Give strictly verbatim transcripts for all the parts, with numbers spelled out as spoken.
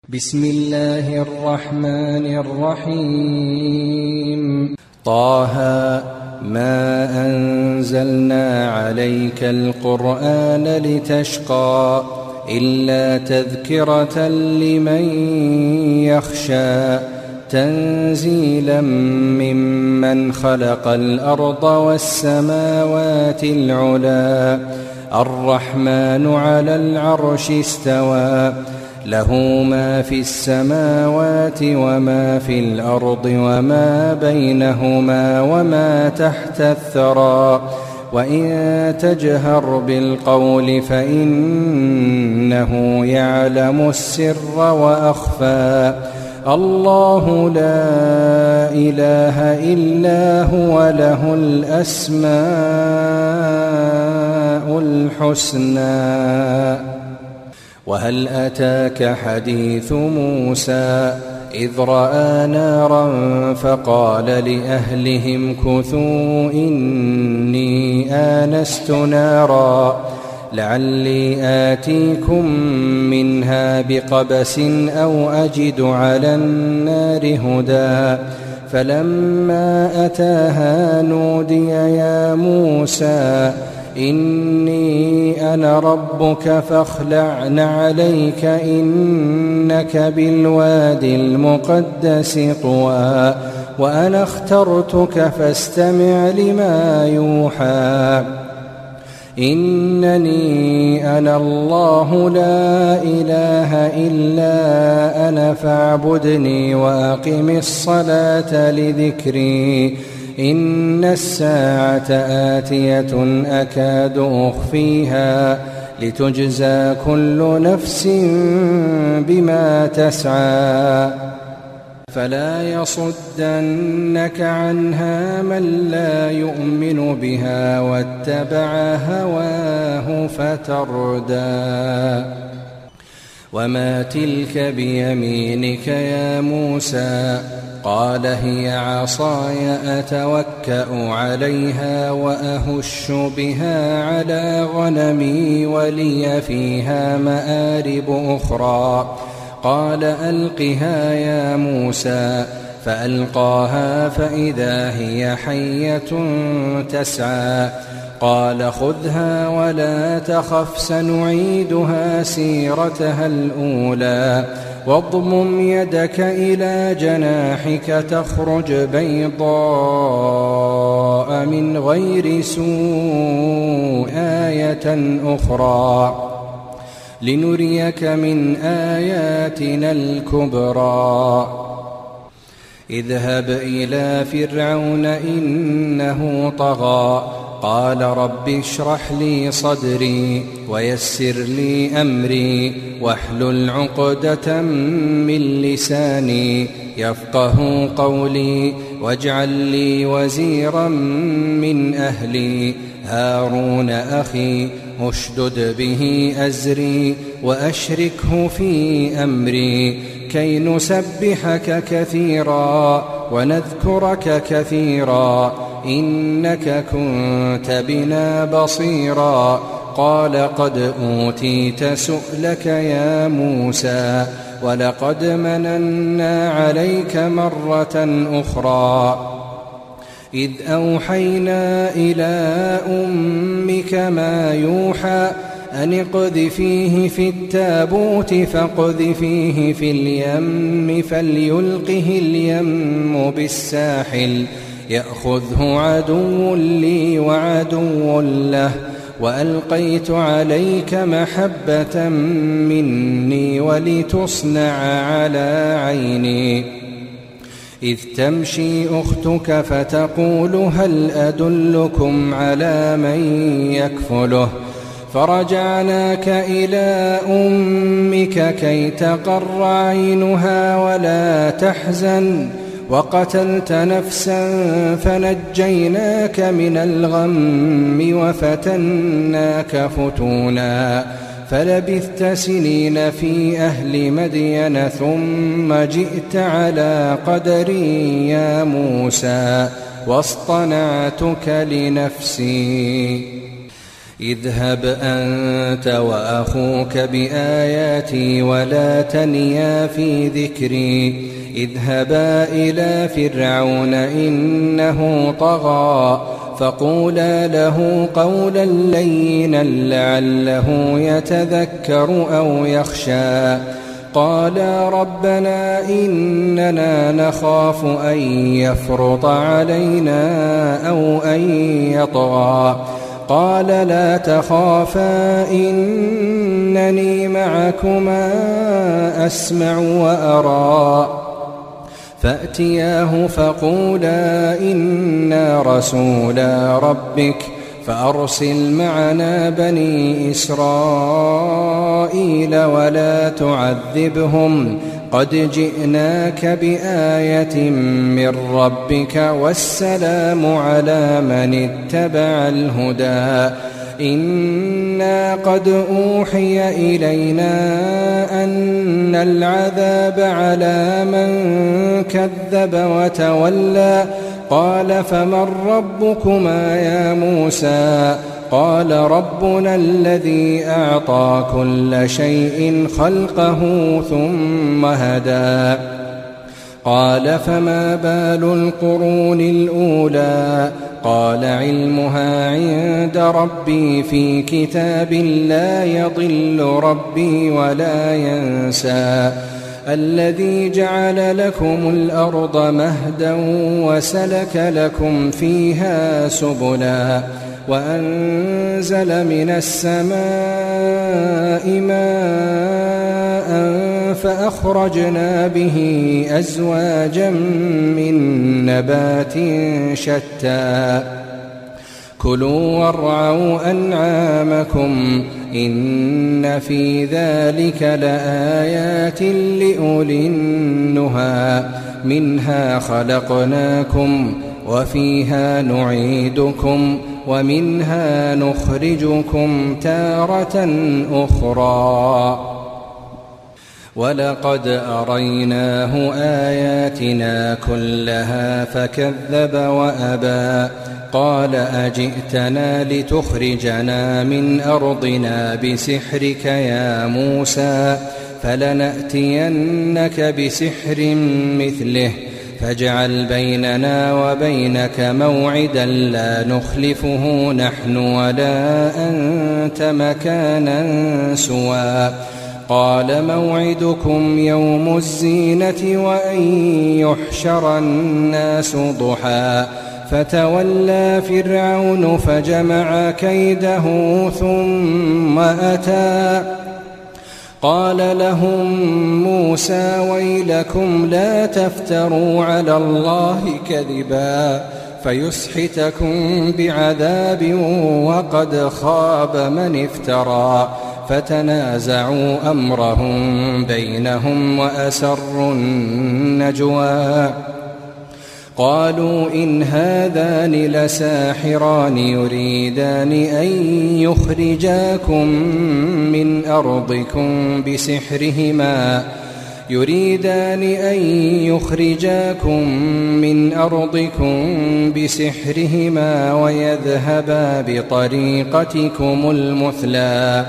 بسم الله الرحمن الرحيم. طه ما أنزلنا عليك القرآن لتشقى إلا تذكرة لمن يخشى تنزيلا ممن خلق الأرض والسماوات العلا الرحمن على العرش استوى له ما في السماوات وما في الأرض وما بينهما وما تحت الثرى وإن تجهر بالقول فإنه يعلم السر وأخفى الله لا إله إلا هو له الأسماء الحسنى. وهل أتاك حديث موسى إذ رأى نارا فقال لأهلهم كثوا إني آنست نارا لعلي آتيكم منها بقبس أو أجد على النار هدى فلما أتاها نودي يا موسى إني أنا ربك فاخلع نعليك إنك بالوادي المقدس طوى وأنا اخترتك فاستمع لما يوحى إنني أنا الله لا إله إلا أنا فاعبدني وأقم الصلاة لذكري إن الساعة آتية أكاد أخفيها لتجزى كل نفس بما تسعى فلا يصدنك عنها من لا يؤمن بها واتبع هواه فتردى. وما تلك بيمينك يا موسى قال هي عصاي أتوكأ عليها وأهش بها على غنمي ولي فيها مآرب أخرى قال ألقها يا موسى فألقاها فإذا هي حية تسعى قال خذها ولا تخف سنعيدها سيرتها الأولى واضمم يدك إلى جناحك تخرج بيضاء من غير سوء آية أخرى لنريك من آياتنا الكبرى اذهب إلى فرعون إنه طغى قال رب اشرح لي صدري ويسر لي أمري واحلل عقدة من لساني يفقه قولي واجعل لي وزيرا من أهلي هارون أخي اشدد به أزري وأشركه في أمري كي نسبحك كثيرا ونذكرك كثيرا إنك كنت بنا بصيرا قال قد أوتيت سؤلك يا موسى ولقد مننا عليك مرة أخرى إذ أوحينا إلى أمك ما يوحى أن اقذفيه في التابوت فاقذفيه في اليم فليلقه اليم بالساحل يأخذه عدو لي وعدو له وألقيت عليك محبة مني ولتصنع على عيني إذ تمشي أختك فتقول هل أدلكم على من يكفله فرجعناك إلى أمك كي تقر عينها ولا تحزن وقتلت نفسا فنجيناك من الغم وفتناك فتونا فلبثت سنين في أهل مدين ثم جئت على قدري يا موسى واصطنعتك لنفسي اذهب أنت وأخوك بآياتي ولا تنيا في ذكري اذهبا إلى فرعون إنه طغى فقولا له قولا لينا لعله يتذكر أو يخشى قالا ربنا إننا نخاف أن يفرط علينا أو أن يطغى قال لا تخافا إنني معكما أسمع وأرى فأتياه فقولا إنا رسولا ربك فأرسل معنا بني إسرائيل ولا تعذبهم قد جئناك بآية من ربك والسلام على من اتبع الهدى إنا قد أوحي إلينا أن العذاب على من كذب وتولى قال فمن ربكما يا موسى قال ربنا الذي أعطى كل شيء خلقه ثم هدى قال فما بال القرون الأولى قال علمها عند ربي في كتاب لا يضل ربي ولا ينسى الذي جعل لكم الأرض مهدا وسلك لكم فيها سبلا وأنزل من السماء ماء فأخرجنا به أزواجا من نبات شتى كلوا وارعوا أنعامكم إن في ذلك لآيات لأولي النهى منها خلقناكم وفيها نعيدكم ومنها نخرجكم تارة أخرى ولقد أريناه آياتنا كلها فكذب وأبى قال أجئتنا لتخرجنا من أرضنا بسحرك يا موسى فلنأتينك بسحر مثله فاجعل بيننا وبينك موعدا لا نخلفه نحن ولا أنت مكانا سوى قال موعدكم يوم الزينة وأن يحشر الناس ضحى فتولى فرعون فجمع كيده ثم أتى قال لهم موسى ويلكم لا تفتروا على الله كذبا فيسحتكم بعذاب وقد خاب من افترى فتنازعوا أمرهم بينهم وأسروا النجوى قالوا إن هذان لساحران يريدان أن يخرجاكم من أرضكم بسحرهما يريدان أن يخرجاكم من أرضكم بسحرهما ويذهبا بطريقتكم المثلى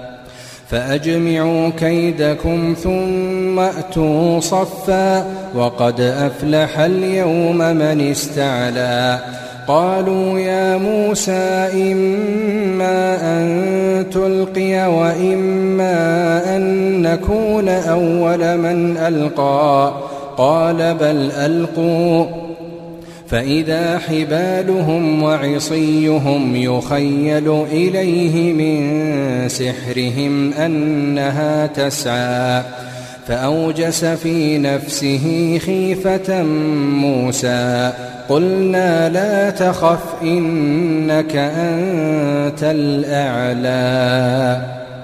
فأجمعوا كيدكم ثم أتوا صفا وقد أفلح اليوم من استعلى قالوا يا موسى إما أن تلقي وإما أن نكون أول من ألقى قال بل ألقوا فإذا حبالهم وعصيهم يخيل إليه من سحرهم أنها تسعى فأوجس في نفسه خيفة موسى قلنا لا تخف إنك أنت الأعلى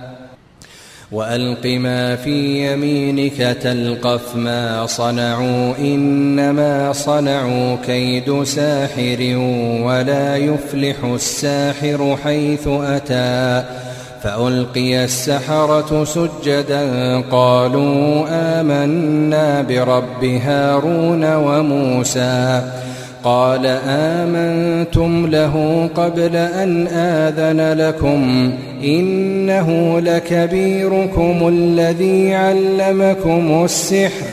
وألق ما في يمينك تلقف ما صنعوا إنما صنعوا كيد ساحر ولا يفلح الساحر حيث أتى فألقي السحرة سجدا قالوا آمنا برب هارون وموسى قال آمنتم له قبل أن آذن لكم إنه لكبيركم الذي علمكم السحر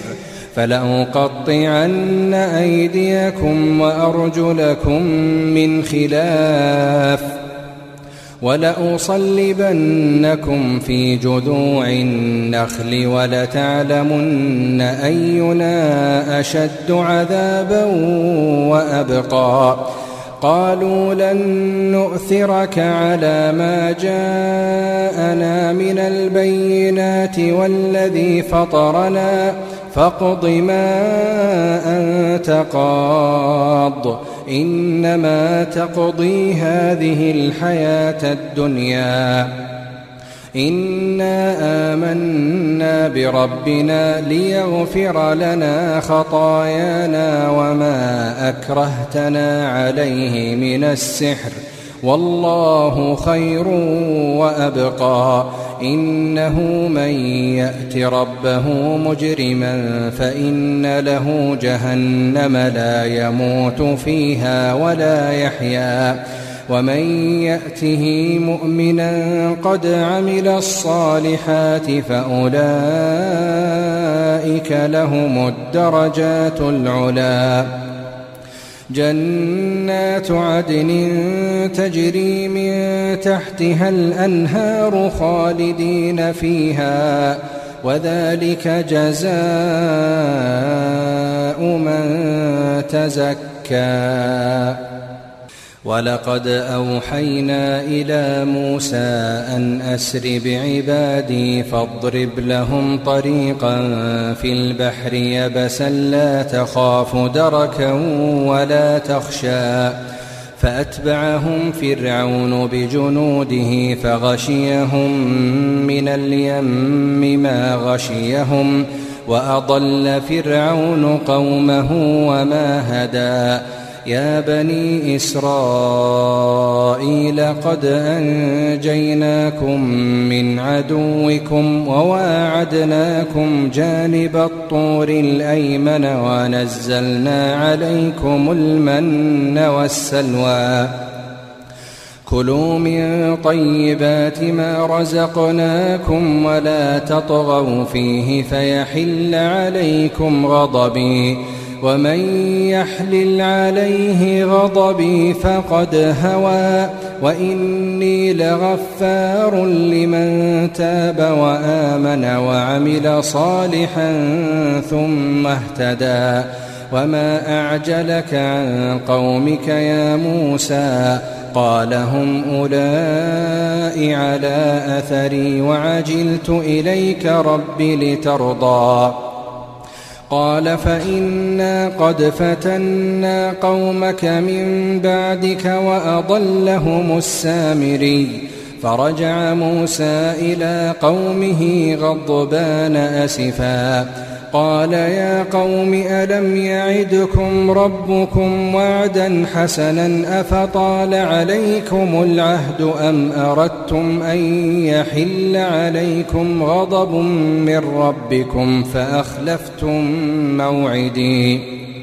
فلأقطعن أيديكم وأرجلكم من خلاف ولأصلبنكم في جذوع النخل ولتعلمن أينا أشد عذابا وأبقى قالوا لن نؤثرك على ما جاءنا من البينات والذي فطرنا فاقض ما أنت قاض إنما تقضي هذه الحياة الدنيا إنا آمنا بربنا ليغفر لنا خطايانا وما أكرهتنا عليه من السحر والله خير وأبقى إنه من يأت ربه مجرما فإن له جهنم لا يموت فيها ولا يحيا ومن يأته مؤمنا قد عمل الصالحات فأولئك لهم الدرجات العلا جنات عدن تجري من تحتها الأنهار خالدين فيها وذلك جزاء من تزكى ولقد أوحينا إلى موسى أن أسر بعبادي فاضرب لهم طريقا في البحر يبسا لا تخاف دركا ولا تخشى فأتبعهم فرعون بجنوده فغشيهم من اليم ما غشيهم وأضل فرعون قومه وما هدى يا بني إسرائيل قد أنجيناكم من عدوكم وواعدناكم جانب الطور الأيمن ونزلنا عليكم المن والسلوى كلوا من طيبات ما رزقناكم ولا تطغوا فيه فيحل عليكم غضبي ومن يحلل عليه غضبي فقد هوى وإني لغفار لمن تاب وآمن وعمل صالحا ثم اهتدى وما أعجلك عن قومك يا موسى قال هم أولئك على أثري وعجلت إليك رب لترضى قال فإنا قد فتنا قومك من بعدك وأضلهم السامري فرجع موسى إلى قومه غضبان أسفا قال يا قوم ألم يعدكم ربكم وعدا حسنا أفطال عليكم العهد أم أردتم أن يحل عليكم غضب من ربكم فأخلفتم موعدي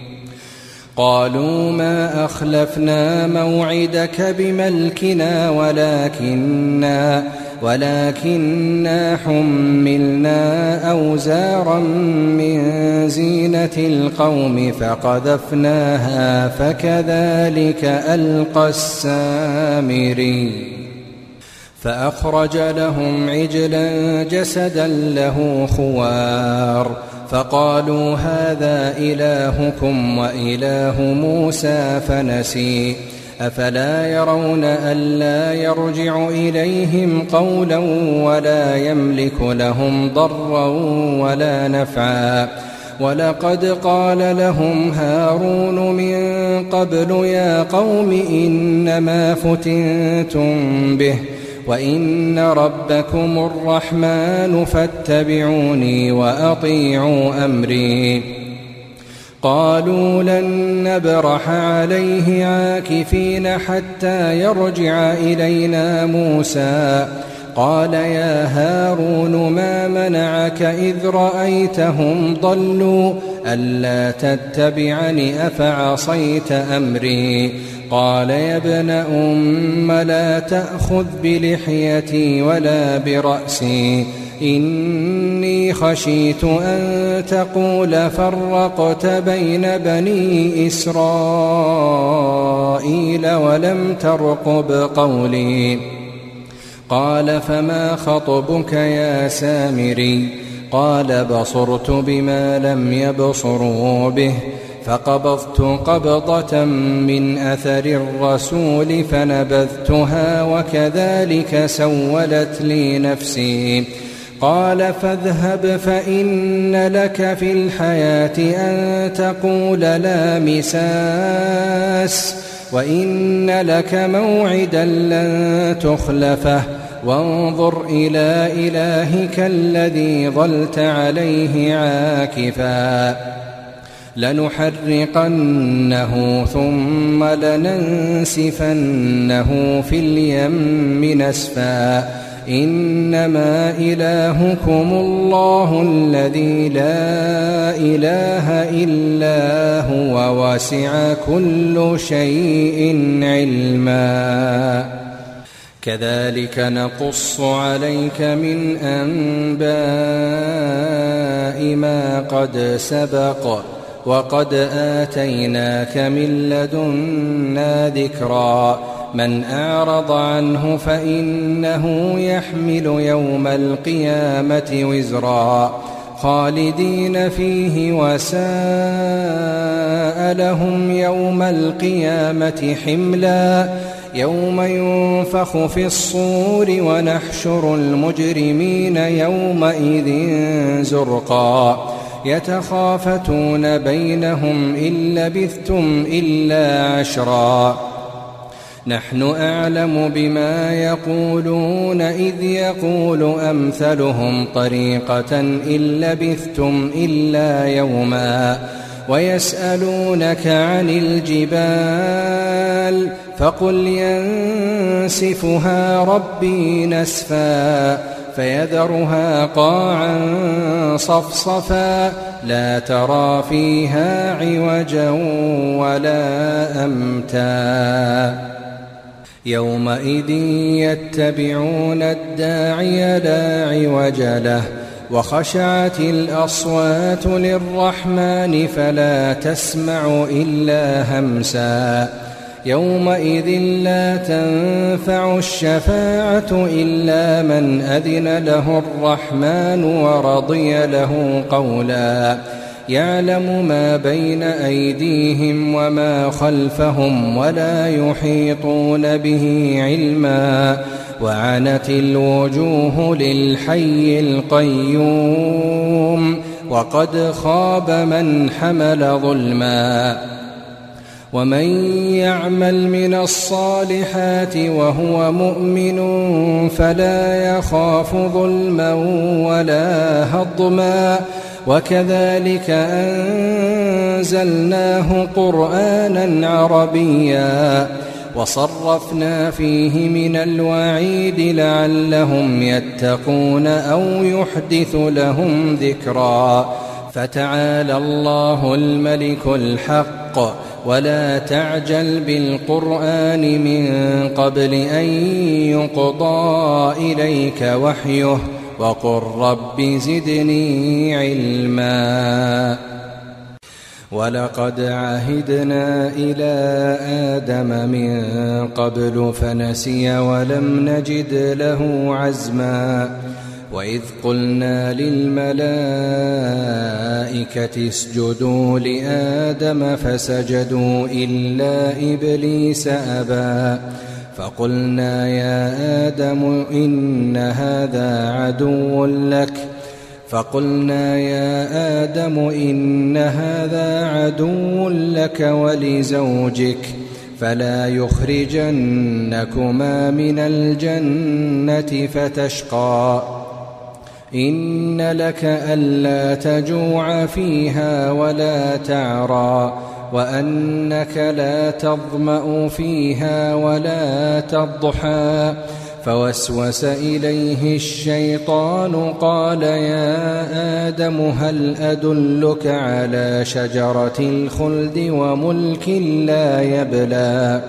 قالوا ما أخلفنا موعدك بملكنا ولكننا ولكننا حملنا أوزارا من زينة القوم فقذفناها فكذلك ألقى السامري فأخرج لهم عجلا جسدا له خوار فقالوا هذا إلهكم وإله موسى فنسي أفلا يرون ألا يرجع إليهم قولا ولا يملك لهم ضرا ولا نفعا ولقد قال لهم هارون من قبل يا قوم إنما فتنتم به وإن ربكم الرحمن فاتبعوني وأطيعوا أمري قالوا لن نبرح عليه عاكفين حتى يرجع إلينا موسى قال يا هارون ما منعك إذ رأيتهم ضلوا ألا تتبعني أفعصيت أمري قال يا ابن أم لا تأخذ بلحيتي ولا برأسي إني خشيت أن تقول فرقت بين بني إسرائيل ولم ترقب قولي قال فما خطبك يا سامري قال بصرت بما لم يبصروا به فقبضت قبضة من أثر الرسول فنبذتها وكذلك سولت لي نفسي قال فاذهب فإن لك في الحياة أن تقول لا مساس وإن لك موعدا لن تخلفه وانظر إلى إلهك الذي ظلت عليه عاكفا لنحرقنه ثم لننسفنه في اليم نسفا إنما إلهكم الله الذي لا إله إلا هو وسع كل شيء علما كذلك نقص عليك من أنباء ما قد سبق وقد آتيناك من لدنا ذكرا من أعرض عنه فإنه يحمل يوم القيامة وزرا خالدين فيه وساء لهم يوم القيامة حملا يوم ينفخ في الصور ونحشر المجرمين يومئذ زرقا يتخافتون بينهم إن لبثتم إلا عشرا نحن أعلم بما يقولون إذ يقول أمثلهم طريقة إن لبثتم إلا يوما ويسألونك عن الجبال فقل ينسفها ربي نسفا فيذرها قاعا صفصفا لا ترى فيها عوجا ولا أمتا يومئذ يتبعون الداعي لا عوج له وخشعت الأصوات للرحمن فلا تسمع إلا همسا يومئذ لا تنفع الشفاعة إلا من أذن له الرحمن ورضي له قولا يعلم ما بين أيديهم وما خلفهم ولا يحيطون به علما وعنت الوجوه للحي القيوم وقد خاب من حمل ظلما ومن يعمل من الصالحات وهو مؤمن فلا يخاف ظلما ولا هضما وكذلك أنزلناه قرآنا عربيا وصرفنا فيه من الوعيد لعلهم يتقون أو يحدث لهم ذكرا فتعالى الله الملك الحق ولا تعجل بالقرآن من قبل أن يقضى إليك وحيه وقل رب زدني علما ولقد عهدنا إلى آدم من قبل فنسي ولم نجد له عزما وإذ قلنا للملائكة اسجدوا لآدم فسجدوا إلا إبليس أبى فقلنا يا آدم إن هذا عدو لك فقلنا يا آدم إن هذا عدو لك ولزوجك فلا يخرجنكما من الجنة فتشقى إن لك ألا تجوع فيها ولا تعرى وأنك لا تظمأ فيها ولا تضحى فوسوس إليه الشيطان قال يا آدم هل أدلك على شجرة الخلد وملك لا يبلى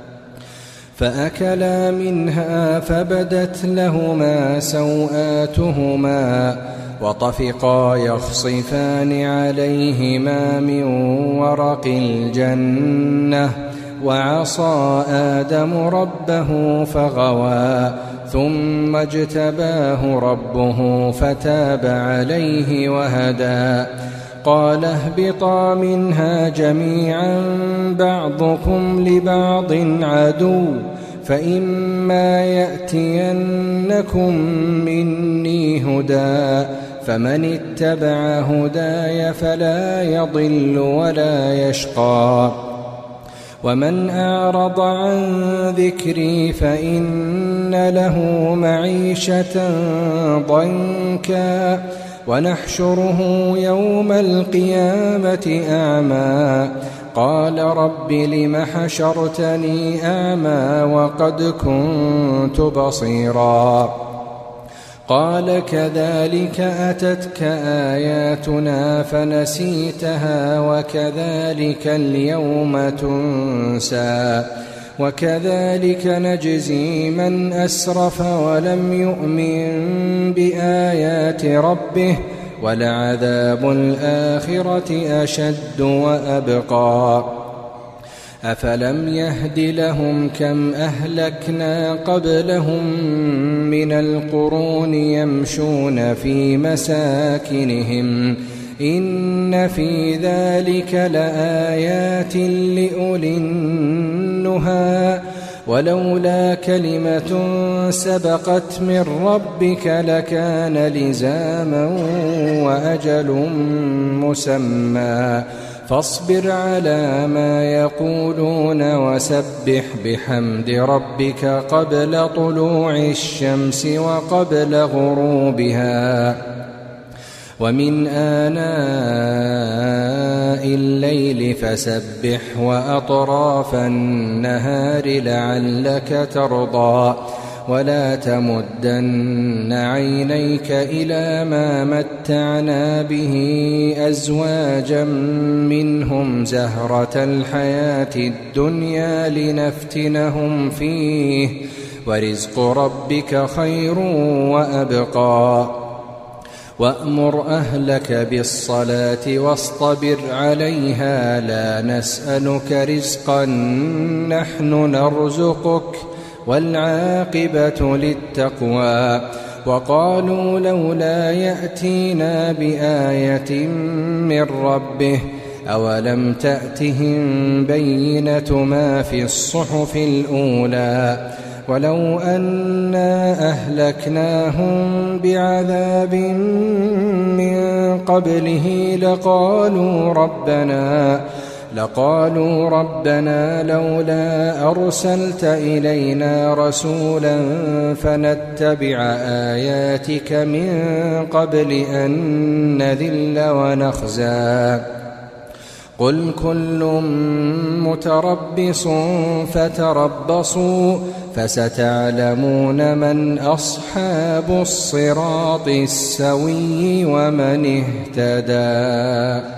فأكلا منها فبدت لهما سوآتهما وطفقا يخصفان عليهما من ورق الجنة وعصى آدم ربه فغوى ثم اجتباه ربه فتاب عليه وهدى قال اهبطا منها جميعا بعضكم لبعض عدو فإما يأتينكم مني هدى فمن اتبع هداي فلا يضل ولا يشقى ومن أعرض عن ذكري فإن له معيشة ضنكا ونحشره يوم القيامة أعمى قال رب لم حشرتني أعمى وقد كنت بصيرا قال كذلك أتتك آياتنا فنسيتها وكذلك اليوم تنسى وكذلك نجزي من أسرف ولم يؤمن بآيات ربه ولعذاب الآخرة أشد وأبقى أفلم يهد لهم كم أهلكنا قبلهم من القرون يمشون في مساكنهم إن في ذلك لآيات لأولي النهى ولولا كلمة سبقت من ربك لكان لزاما وأجل مسمى فاصبر على ما يقولون وسبح بحمد ربك قبل طلوع الشمس وقبل غروبها ومن آناء الليل فسبح وأطراف النهار لعلك ترضى ولا تمدن عينيك إلى ما متعنا به أزواجا منهم زهرة الحياة الدنيا لنفتنهم فيه ورزق ربك خير وأبقى وأمر أهلك بالصلاة واصطبر عليها لا نسألك رزقا نحن نرزقك والعاقبة للتقوى وقالوا لولا يأتينا بآية من ربه أولم تأتهم بينة ما في الصحف الأولى ولو أنا أهلكناهم بعذاب من قبله لقالوا ربنا لقالوا ربنا لولا أرسلت إلينا رسولا فنتبع آياتك من قبل أن نذل ونخزى قل كل متربص فتربصوا فستعلمون من أصحاب الصراط السوي ومن اهتدى.